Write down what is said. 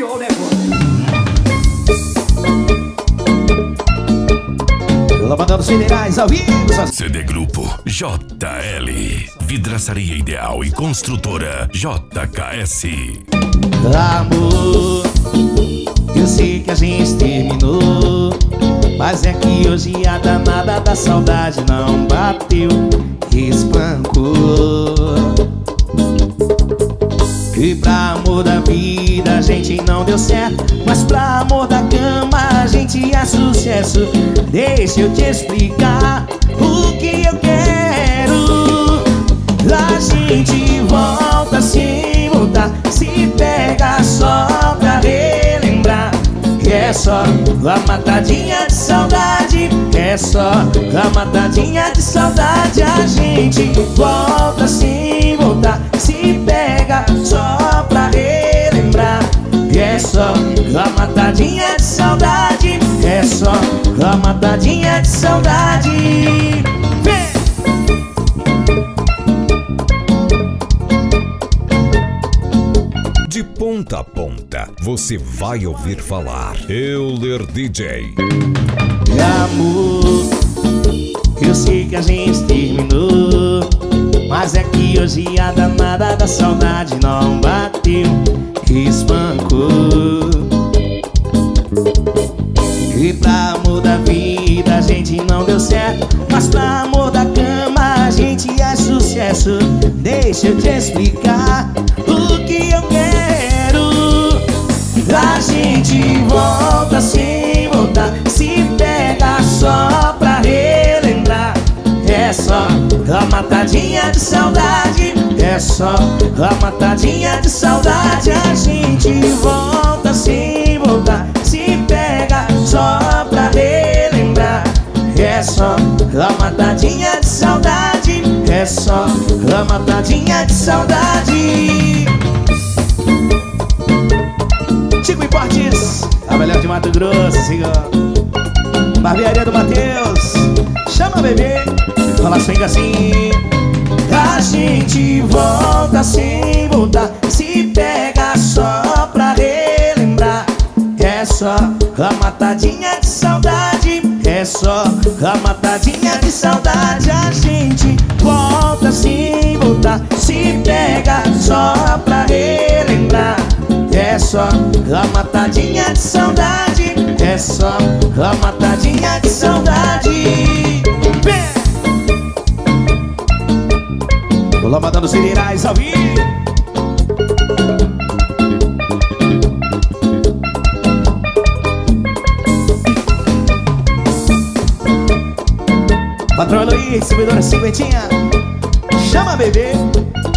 o negócio. Lambadão dos Federais ao vivo. CD Grupo JL, Vidraçaria Ideal e Construtora JKS. Amor, eu sei que a gente terminou, mas é que hoje a danada da saudade não bateu, espancou. E pra amor da vida a gente não deu certo, mas pra amor da cama a gente é sucesso. Deixa eu te explicar o que eu quero. A gente volta sem voltar, se pega só pra relembrar. É só a matadinha de saudade, é só a matadinha de saudade. A gente volta sem voltar, se pega só pra relembrar. É só a matadinha de saudade, é só a matadinha de saudade. Vem! De ponta a ponta, você vai ouvir falar Euler DJ. Amor, eu sei que a gente terminou, mas é que hoje a danada da saudade não bateu, espancou. E pra amor da vida a gente não deu certo, mas pra amor da cama a gente é sucesso. Deixa eu te explicar o que eu quero. A gente volta sem voltar, se pega só pra relembrar. É só a matadinha de saudade, é só a matadinha de saudade. A gente volta sem voltar, se pega só pra relembrar. É só a matadinha de saudade, é só a matadinha de saudade. Chico Importes, a melhor de Mato Grosso, siga. Barbearia do Matheus, chama bebê, fala swing assim. A gente volta sem voltar, se pega só pra relembrar. É só a matadinha de saudade, é só a matadinha de saudade. A gente volta sem voltar, se pega só pra relembrar. É só a matadinha de saudade, é só a matadinha de saudade. Vem! O Lambadão dos Federais ao vivo. Patrão Luiz, distribuidora cinquentinha, chama bebê.